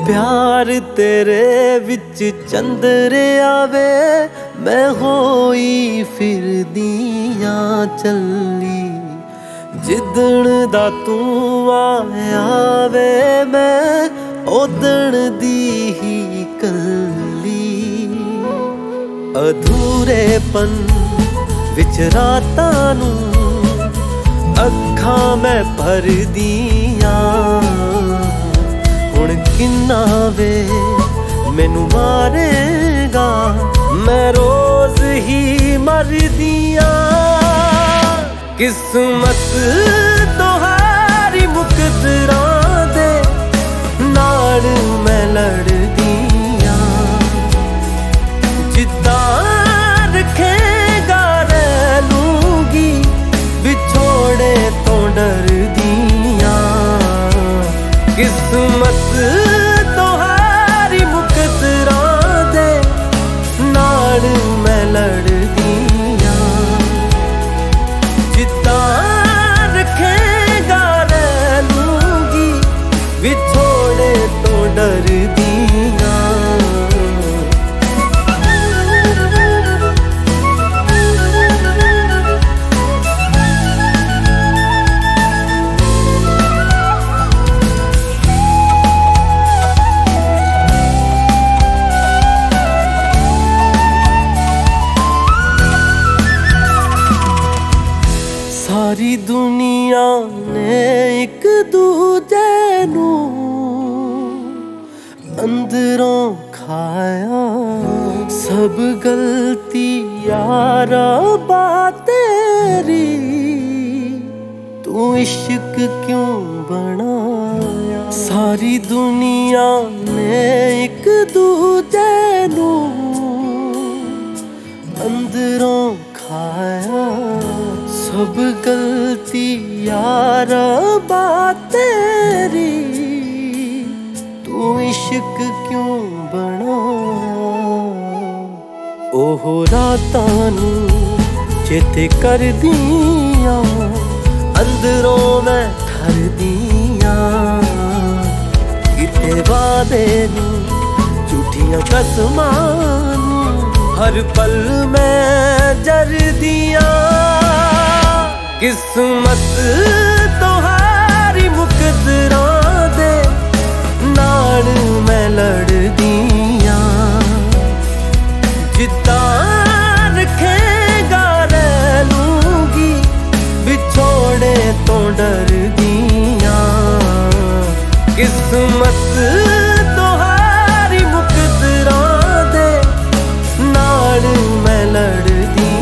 प्यार तेरे विच चंद्र आवे, मैं होई फिरदियां चली। जिदण दा तू आया वे, मैं ओदण दी ही कली। अधूरेपन विच रातां नूं अखां मैं भरदियां। हुण किन्ना वे मैनू मारेगा, मैं रोज ही मरदियां। किस्मत तोहारी मुकद्दरां दे नाल मैं लड़दियां। जिद्दां रखेगा रह लूंगी, बिछोड़े तो डरदियां। किस्मत तोहारी मुकद्दरां दे नाल मैं लड़दियां। जिद्दां रखेगा रह लूंगी, बिछोड़े तो डरदियां। सारी दुनिया ने एक दूजे नू अंदरों खाया। सब गलती यारा बात तेरी, तू इश्क क्यों बनाया। सारी दुनिया ने एक दूजे नू अंदरों खाया। सब गलती यारा बात तेरी, तू इश्क क्यों बनाया। ओहो रातां नू चेते कर दियां, अंदरों मैं ठर दियां। किते वादे नू झूठियां कसमां नू, हर पल मैं जर दियां। किस्मत तोहारी मुकद्दरां दे नाल मैं लड़दियां। जिद्दां रखेगा रह लूंगी, बिछोड़े तो डरदियां। किस्मत तोहारी मुकद्दरां दे नाल मैं लड़दियां।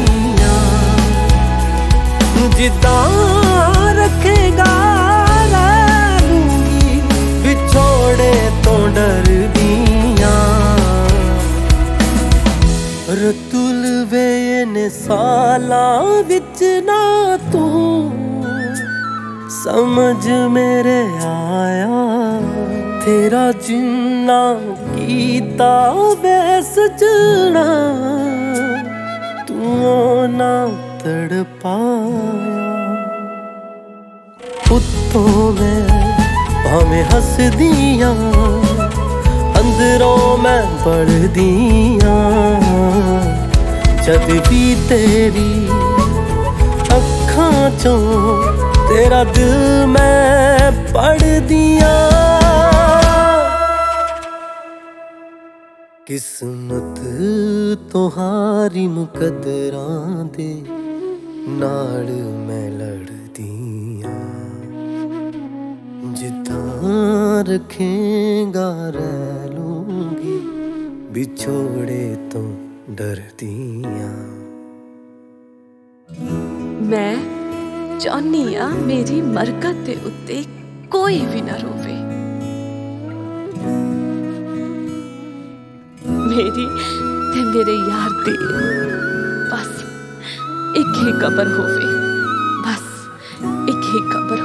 जिद्दां रखेगा रह लूंगी, बिछोड़े तो डरदियां। रतुल वे ने सालां विच ना तू समझ मेरे आया। तेरा जिन्ना कीता वे सजना, तू ना तड़पाया। उत्तों मैं भावें हसदियां, अंदरों मैं बढ़दियां। जद भी तेरी अखां चों तेरा दिल मैं पढ़दियां। किस्मत तोहारी मुकद्दरां दे नाल मैं लड़दियां। जिद्दां रखेगा रह लूंगी, बिछोड़े तो डरदियां। मैं चाहनी आ मेरी मरकत दे उत्ते कोई भी ना रोवे। मेरी ते मेरे यार दी बस एक ही कबर होवे, बस एक ही कबर